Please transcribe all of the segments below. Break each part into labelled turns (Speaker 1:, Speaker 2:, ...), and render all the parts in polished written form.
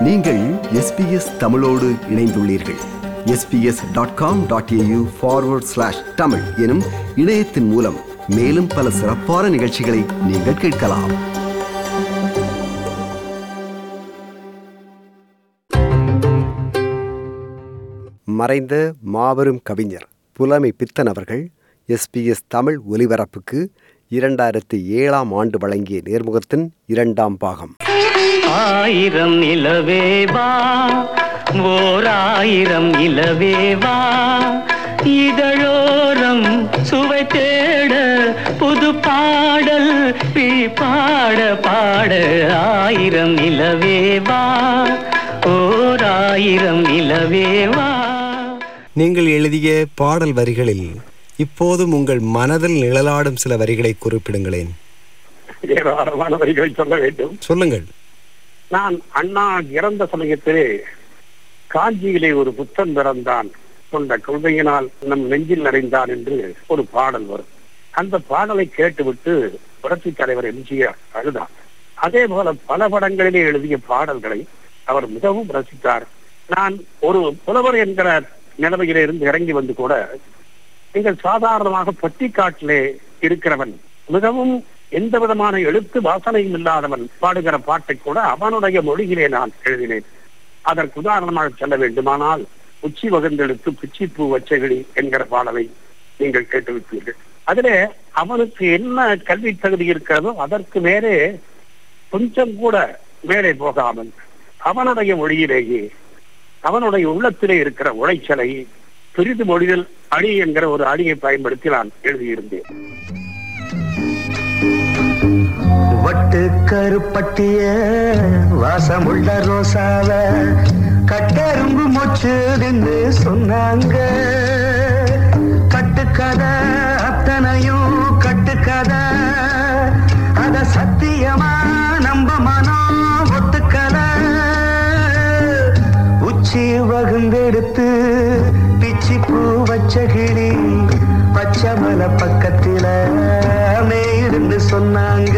Speaker 1: நீங்கள் SBS தமிழோடு இணைந்துள்ளீர்கள். sbs.com.au/tamil எனும் இணையத்தின் மூலம் மேலும் பல சிறப்பான நிகழ்ச்சிகளை நீங்கள் கேட்கலாம். மறைந்த மாபெரும் கவிஞர் புலமை பித்தன் அவர்கள் SBS தமிழ் ஒலிபரப்புக்கு 2007ஆம் ஆண்டு வழங்கிய நேர்முகத்தின் 2ஆம் பாகம்.
Speaker 2: ஆயிரம் நிலவேவா, ஓர் ஆயிரம் நிலவேவா, இதழோரம் சுவை தேட புது பாடல் பாட பாட. ஆயிரம் நிலவேவா, ஓர் ஆயிரம் நிலவேவா.
Speaker 3: நீங்கள் எழுதிய பாடல் வரிகளில் இப்போதும் உங்கள் மனதில் நிழலாடும் சில வரிகளை குறிப்பிடுங்களேன்.
Speaker 4: ஏராளமான வரிகளை சொல்ல வேண்டும்.
Speaker 3: சொல்லுங்கள்.
Speaker 4: நான் அண்ணா இறந்த சமயத்திலே காஞ்சியிலே ஒரு புத்தன் பிறந்தான், கொண்ட கொள்கையினால் நம் நெஞ்சில் நிறைந்தான் என்று ஒரு பாடல் வரும். அந்த பாடலை கேட்டுவிட்டு புரட்சித் தலைவர் எம்ஜிஆர் அழுதார். அதே போல பல படங்களிலே எழுதிய பாடல்களை அவர் மிகவும் ரசித்தார். நான் ஒரு புலவர் என்கிற நிலைமையிலே இருந்து இறங்கி வந்து கூட, நீங்கள் சாதாரணமாக பட்டிக்காட்டிலே இருக்கிறவன், மிகவும் எந்த விதமான எழுத்து வாசனையும் இல்லாதவன் பாடுகிற பாட்டை கூட அவனுடைய மொழியிலே நான் எழுதினேன். அதற்கு உதாரணமாக சொல்ல வேண்டுமானால், உச்சி வகுந்தெடுத்து பிச்சிப்பூ வச்சகிளி என்கிற பாடலை நீங்கள் கேட்டுவிட்டீர்கள். அதிலே அவனுக்கு என்ன கல்வி தகுதி இருக்கிறதோ அதற்கு மேலே கொஞ்சம் கூட மேலே போகாமல் அவனுடைய மொழியிலேயே அவனுடைய உள்ளத்திலே இருக்கிற உழைச்சலை பிரிது மொழிகள் அடி என்கிற ஒரு அடியை பயன்படுத்தி நான் எழுதியிருந்தேன்.
Speaker 2: வட்டு கருப்பட்டிய வாசமுள்ள ரோசாவ கட்டெரும்பு மொச்சுதுன்னு சொன்னாங்க. கட்டுக்கதை அத்தனையும் கட்டுக்கதை, அத சத்தியமா நம்ப மனம் ஒத்துக்கதை. உச்சி வகுந்தெடுத்து பிச்சி பூ வச்ச கிளி பச்சை மலை பக்கத்தில மேயிருந்து சொன்னாங்க.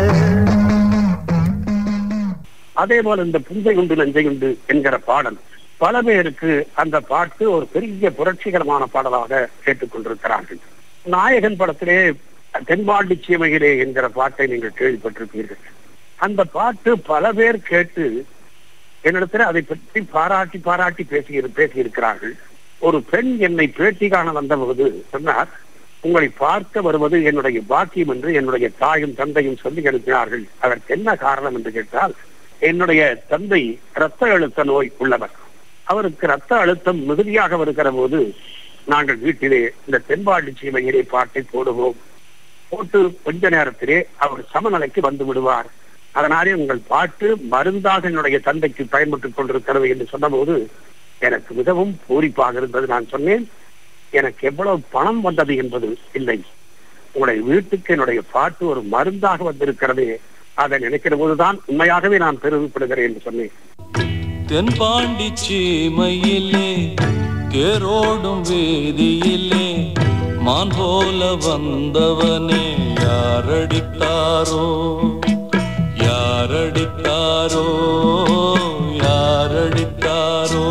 Speaker 4: அதே போல இந்த புஞ்சை உண்டு நஞ்சை உண்டு என்கிற பாடல் பல பேருக்கு அந்த பாட்டு ஒரு பெரிய புரட்சிகரமான பாடலாக கேட்டுக்கொண்டிருக்கிறார்கள். நாயகன் படத்திலே தென்பாண்டி சீமையிலே என்கிற பாட்டை நீங்கள் கேள்விப்பட்டிருப்பீர்கள். அந்த பாட்டு பல பேர் கேட்டு என்னிடத்தில் அதை பற்றி பாராட்டி பாராட்டி பேசியிருக்கிறார்கள். ஒரு பெண் என்னை பேட்டி காண வந்தபோது சொன்னார், உங்களை பார்க்க வருவது என்னுடைய பாக்கியம் என்று என்னுடைய தாயும் தந்தையும் சொல்லி அனுப்பினார்கள். அதற்கு என்ன காரணம் என்று கேட்டால், என்னுடைய தந்தை இரத்த அழுத்த நோய் உள்ளவர். அவருக்கு இரத்த அழுத்தம் மிகுதியாக வருகிற போது நாங்கள் வீட்டிலே இந்த தென்பாண்டி சீமையிலே பாட்டை போடுவோம். போட்டு கொஞ்ச நேரத்திலே அவர் சமநிலைக்கு வந்து விடுவார். அதனாலே உங்கள் பாட்டு மருந்தாக என்னுடைய தந்தைக்கு பயன்பட்டுக் கொண்டிருக்கிறது என்று சொன்னபோது எனக்கு மிகவும் பூரிப்பாக இருந்தது. நான் சொன்னேன், எனக்கு எவ்வளவு பணம் வந்தது என்பது இல்லை, உங்களுடைய வீட்டுக்கு என்னுடைய பாட்டு ஒரு மருந்தாக வந்திருக்கிறது, அதை நினைக்கிற போதுதான் உண்மையாகவே நான் பெருமைப்படுகிறேன் என்று சொன்னேன்.
Speaker 5: தென்பாண்டி சீமையிலே தேரோடும் வேதியிலே மான் போல வந்தவனே யாரடித்தாரோ யாரடித்தாரோ யாரடித்தாரோ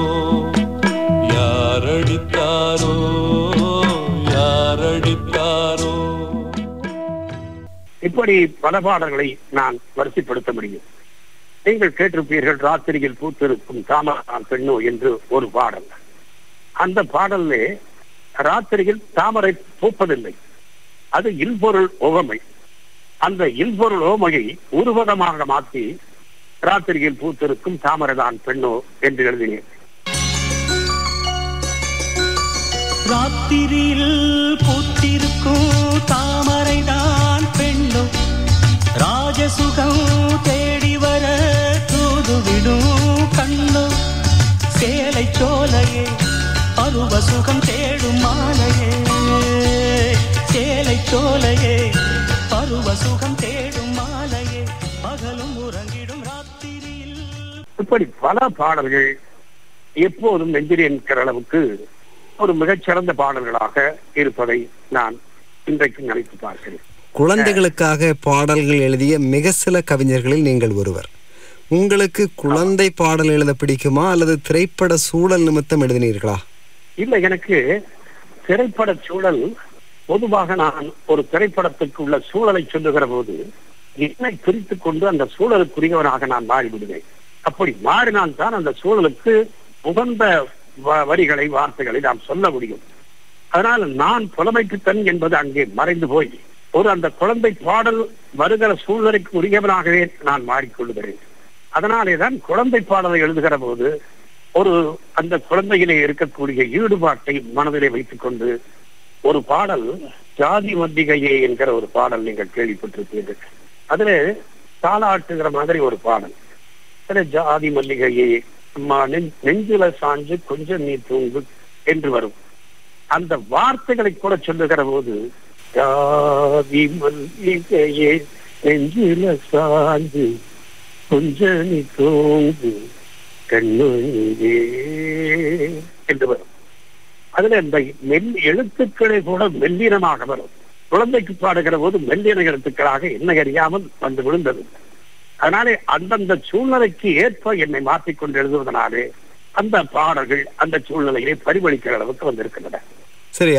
Speaker 5: யாரடித்தாரோ யாரடித்தாரோ.
Speaker 4: இப்படி பல பாடல்களை நான் வரிசைப்படுத்த முடியும். நீங்கள் கேட்டிருப்பீர்கள், ராத்திரியில் பூத்திருக்கும் தாமரை பெண்ணோ என்று ஒரு பாடல். அந்த பாடலே ராத்திரியில் தாமரை பூப்பதில்லை, அது இல்பொருள் உவமை. அந்த இல்பொருள் உவமையை உருவகமாக மாற்றி ராத்திரியில் பூத்திருக்கும் தாமரைதான் பெண்ணோ என்று எழுதினேன்.
Speaker 2: ராத்திரியில் பூத்திருக்கும் தாமரைதான் பெண்ணோ, ராஜசுகம் தேடி வர தூதுவிடும் கண்ணோ. சேலை சோலையே பருவ சுகம் தேடும் மாலையே, சேலை சோலையே பருவ சுகம் தேடும் மாலையே, பகலும் உறங்கிடும் ராத்திரியில்.
Speaker 4: இப்படி பல பாடல்கள் எப்போதும் நெஞ்சில் என்கிற அளவுக்கு ஒரு மிகச்சிறந்த பாடல்களாக இருப்பதை நான் இன்றைக்கு நினைத்து பார்க்கிறேன்.
Speaker 3: குழந்தைகளுக்காக பாடல்கள் எழுதிய மிக சில கவிஞர்களில் நீங்கள் ஒருவர். உங்களுக்கு குழந்தை பாடல் எழுத பிடிக்குமா அல்லது திரைப்பட சூழல் நிமித்தம் எழுதினீர்களா?
Speaker 4: இல்ல, எனக்கு திரைப்பட சூழல் பொதுவாக நான் ஒரு திரைப்படத்துக்கு உள்ள சூழலை சொல்லுகிற போது என்னை பிரித்துக் கொண்டு அந்த சூழலுக்குரியவனாக நான் மாறிவிடுவேன். அப்படி மாறினால்தான் அந்த சூழலுக்கு உகந்த வரிகளை வார்த்தைகளை நாம் சொல்ல முடியும். அதனால் நான் புலமைக்குத்தன் என்பது அங்கே மறைந்து போய் ஒரு அந்த குழந்தை பாடல் வருகிற சூழ்நிலைக்கு உரியவனாகவே நான் மாறிக்கொள்கிறேன். அதனாலேதான் குழந்தை பாடலை எழுதுகிற போது ஒரு அந்த குழந்தையிலே இருக்கக்கூடிய ஈடுபாட்டை மனதிலே வைத்துக் கொண்டு ஒரு பாடல் ஜாதி மல்லிகையே என்கிற ஒரு பாடல் நீங்கள் கேள்விப்பட்டிருப்பீர்கள். அதுல தாளாட்டுகிற மாதிரி ஒரு பாடல். அதுல ஜாதி மல்லிகையே அம்மா நெஞ்சில சாஞ்சு கொஞ்சம் நீ தூங்கு என்று வரும். அந்த வார்த்தைகளை கூட சொல்லுகிற போது ஜாதி மல்லிகையே நெஞ்சில சாஞ்சு கொஞ்சம் நீ தூங்கு கண்ணே என்று வரும். அதுல இந்த எழுத்துக்களை கூட மெல்லினமாக வரும். குழந்தைக்கு பாடுகிற போது மெல்லின எழுத்துக்களாக என்னை அறியாமல் வந்து விழுந்தது. அதனாலே அந்தந்த சூழ்நிலைக்கு ஏற்ப என்னை மாற்றிக்கொண்டு எழுதுவதனாலே அந்த பாடல்கள் அந்த சூழ்நிலையை பரிமளிக்கிற அளவுக்கு வந்திருக்கின்றன.
Speaker 3: சரி,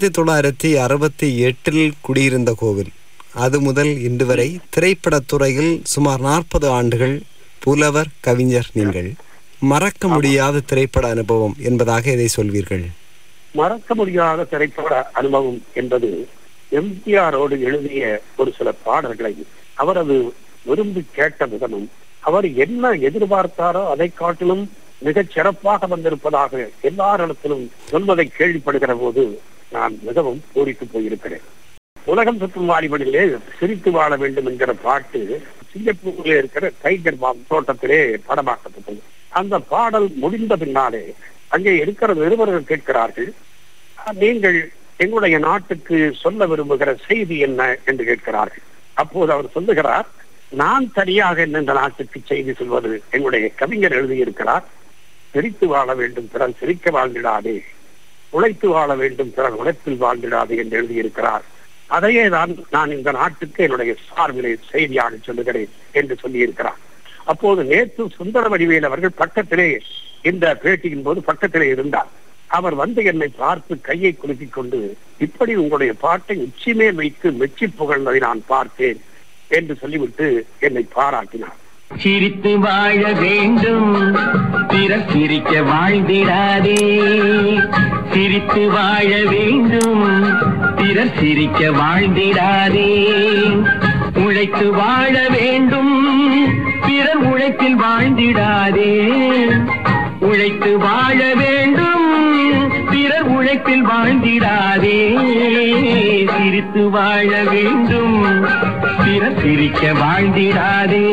Speaker 3: 1968 குடியிருந்த கோவில், அது முதல் இன்று வரை திரைப்படத்துறையில் சுமார் 40 ஆண்டுகள் புலவர் கவிஞர். நீங்கள் மறக்க முடியாத திரைப்பட அனுபவம் என்பதாக எதை சொல்வீர்கள்?
Speaker 4: மறக்க முடியாத திரைப்பட அனுபவம் என்பது எம்ஜிஆரோடு எழுதிய ஒரு சில பாடல்களை அவரது விரும்பி கேட்ட விதமும் அவர் என்ன எதிர்பார்த்தாரோ அதை காட்டிலும் மிகச் சிறப்பாக வந்திருப்பதாக எல்லாரிடத்திலும் சொல்வதை கேள்விப்படுகிற போது நான் மிகவும் பூரித்து போயிருக்கிறேன். உலகம் சுற்றும் வாலிபனிலே சிரித்து வாழ வேண்டும் என்கிற பாட்டு சிங்கப்பூரிலே இருக்கிற டைகர் பாம் தோட்டத்திலே படமாக்கப்பட்டது. அந்த பாடல் முடிந்த பின்னாலே அங்கே இருக்கிற நிருபர்கள் கேட்கிறார்கள், நீங்கள் எங்களுடைய நாட்டுக்கு சொல்ல விரும்புகிற செய்தி என்ன என்று கேட்கிறார்கள். அப்போது அவர் சொல்லுகிறார், நான் தனியாக இந்த நாட்டுக்கு செய்தி சொல்வது எங்களுடைய கவிஞர் எழுதியிருக்கிறார். சிரித்து வாழ வேண்டும் பிறர் சிரிக்க வாழ்ந்திடாதே, உழைத்து வாழ வேண்டும் பிறர் உழைப்பில் வாழ்ந்திடாதே என்று எழுதியிருக்கிறார். அதையே நான் இந்த நாட்டுக்கு என்னுடைய சார்பிலே செய்தியாக சொல்லுகிறேன் என்று சொல்லியிருக்கிறார். அப்போது நேற்று சுந்தர வடிவேல் அவர்கள் பக்கத்திலே இந்த பேட்டியின் போது பக்கத்திலே இருந்தார். அவர் வந்து என்னை பார்த்து கையை குலுக்கிக் கொண்டு, இப்படி உங்களுடைய பாட்டை உச்சிமேல் வைத்து மெச்சி புகழ்ந்ததை நான் பார்த்தேன் என்று சொல்லிவிட்டு என்னை பாராட்டினார்.
Speaker 2: சிரித்து வாழ வேண்டும் பிறர் சிரிக்க வாழ்ந்திடாதே, சிரித்து வாழ வேண்டும் பிறர் சிரிக்க வாழ்ந்திடாதே, உழைத்து வாழ வேண்டும் பிறர் உழைப்பில் வாழ்ந்திடாதே, உழைத்து வாழ வேண்டும் பிறர் உழைப்பில் வாழ்ந்திடாதே, சிரித்து வாழ வேண்டும் பிறர் சிரிக்க வாழ்ந்திடாதே.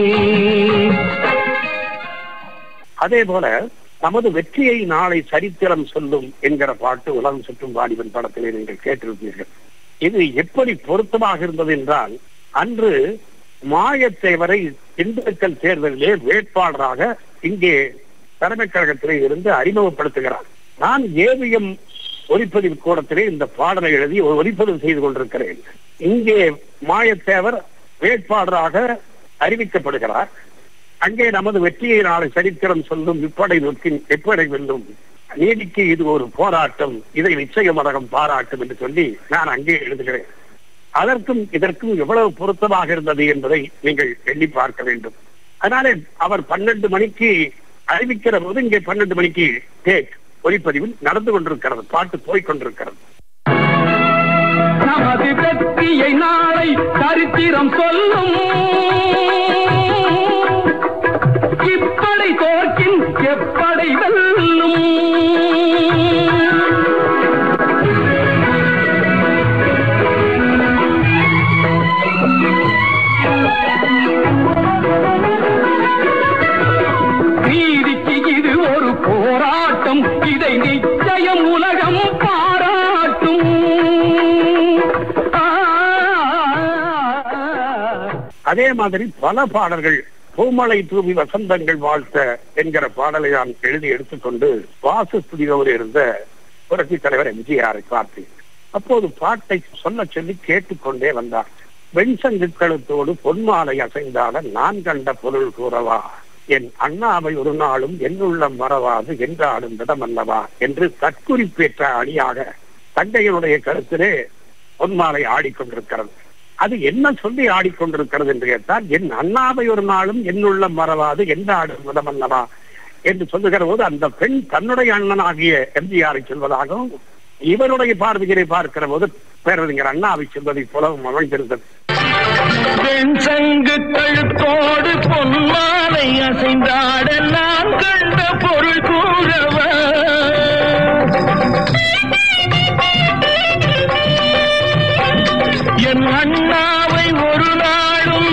Speaker 4: அதே போல நமது வெற்றியை நாளை சரித்திரம் சொல்லும் என்கிற பாட்டு உலகம் சுற்றும் வாலிபன் படத்திலே நீங்கள் கேட்டிருப்பீர்கள். இது எப்படி பொருத்தமாக இருந்தது என்றால், அன்று மாயத்தேவரை திண்டுக்கல் தேர்தலிலே வேட்பாளராக இங்கே தலைமைக் கழகத்திலே இருந்து அறிமுகப்படுத்துகிறார். நான் ஏவிஎம் ஒலிப்பதிவு கூடத்திலே இந்த பாடலை எழுதி ஒலிப்பதிவு செய்து கொண்டிருக்கிறேன். இங்கே மாயத்தேவர் வேட்பாளராக அறிவிக்கப்படுகிறார். அங்கே நமது வெற்றியை நாளை சரித்திரம் சொல்லும், இப்படை நோக்கின் எப்படை வெல்லும், நீதிக்கு இது ஒரு போராட்டம், இதை நிச்சயமடகம் பாராட்டும் என்று சொல்லி நான் அங்கே எழுதுகிறேன். அதற்கும் இதற்கும் எவ்வளவு பொருத்தமாக இருந்தது என்பதை நீங்கள் எண்ணி பார்க்க வேண்டும். அதனாலே அவர் 12 மணிக்கு அறிவிக்கிற போது இங்கே 12 மணிக்கு டேக் ஒலிப்பதிவில் நடந்து கொண்டிருக்கிறது, பாட்டு போய்கொண்டிருக்கிறது.
Speaker 2: நமது வெற்றியை நாளை சரித்திரம் சொல்லும், இப்படை தோற்கின் எப்படை வெல்லும். நீதிக்கு இது ஒரு போராட்டம், இதை நிச்சயம் உலகம் பாராட்டும்.
Speaker 4: அதே மாதிரி பல பாடல்கள், பூமலை தூவி வசந்தங்கள் வாழ்த்த என்கிற பாடலை நான் எழுதி எடுத்துக்கொண்டு வாசு ஸ்டுடியோவில் இருந்த புரட்சி தலைவர் எம்ஜிஆரை பார்த்தேன். அப்போது பாட்டை சொல்ல சொல்லி கேட்டுக்கொண்டே வந்தார். வெண்சங்குக்களத்தோடு பொன்மாலை அசைந்தால நான் கண்ட பொருள் கூறவா, என் அண்ணாவை ஒரு நாளும் என்னுள்ளம் மறவாது என்றாடும் விடம் அல்லவா என்று தற்குறிப்பேற்ற அணியாக தங்கையினுடைய கருத்திலே பொன்மாலை ஆடிக்கொண்டிருக்கிறது. அது என்ன சொல்லி ஆடிக்கொண்டிருக்கிறது என்று கேட்டால், என் அண்ணாவை ஒரு நாளும் என்னுள்ளம் மறவாது என்றாடும் விடம் அல்லவா என்று சொல்லுகிற போது அந்த பெண் தன்னுடைய அண்ணனாகிய எம்ஜிஆரை சொல்வதாகவும், இவருடைய பார்வையை பார்க்கிற போது பேரறிஞர் அண்ணாவை சொல்வதை போலவும் அமைந்திருந்தது.
Speaker 2: பெண் சங்கு கழுத்தோடு பொன்மாலை அசைந்தாட நான் கண்ட பொருள் கூறவ என் அண்ணாவை ஒரு நாளும்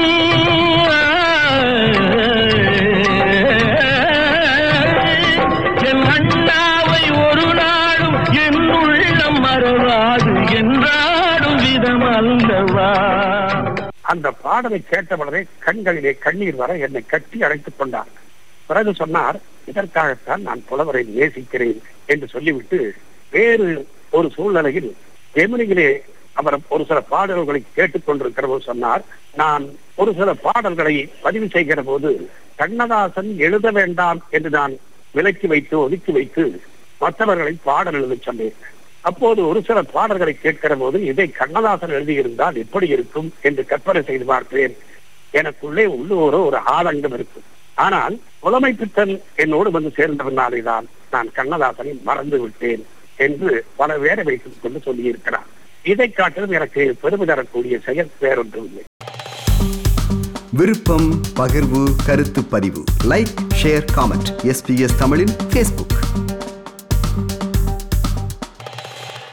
Speaker 2: என் அண்ணாவை ஒரு நாளும் என் உள்ளம் மறவாது என்றாடும் விதம் அல்லவா. அந்த பாடலை கேட்டவுடனே கண்களிலே கண்ணீர் வர என்னை கட்டி அழைத்துக் கொண்டார். பிறகு சொன்னார், இதற்காகத்தான் நான் புலவரை நேசிக்கிறேன் என்று சொல்லிவிட்டு வேறு ஒரு சூழ்நிலையில் ஜெமினியிலே அவர் ஒரு சில பாடல்களை கேட்டுக் கொண்டிருக்கிற போது சொன்னார், நான் ஒரு சில பாடல்களை பதிவு செய்கிற போது கண்ணதாசன் எழுத வேண்டாம் என்று நான் விலக்கி வைத்து ஒதுக்கி வைத்து மற்றவர்களை பாடல் எழுத சொன்னேன். அப்போது ஒரு சில பாடல்களை கேட்கிற போது இதை கண்ணதாசன் எழுதியிருந்தால் எப்படி இருக்கும் என்று கற்பனை செய்து பார்க்கிறேன். எனக்குள்ளே உள்ளூர ஒரு ஆதங்கம் இருக்கும். ஆனால் புலமை பித்தன் என்னோடு வந்து சேர்ந்தவனாலேதான் நான் கண்ணதாசனை மறந்து விட்டேன் என்று பல பேரை வைத்துக் கொண்டு சொல்லியிருக்கிறார். இதை காட்டிலும் எனக்கு பெருமை தரக்கூடிய செயல் வேறொன்றும் இல்லை.
Speaker 1: விருப்பம், பகிர்வு, கருத்து பதிவு, லைக், ஷேர், காமெண்ட். SBS தமிழின் Facebook.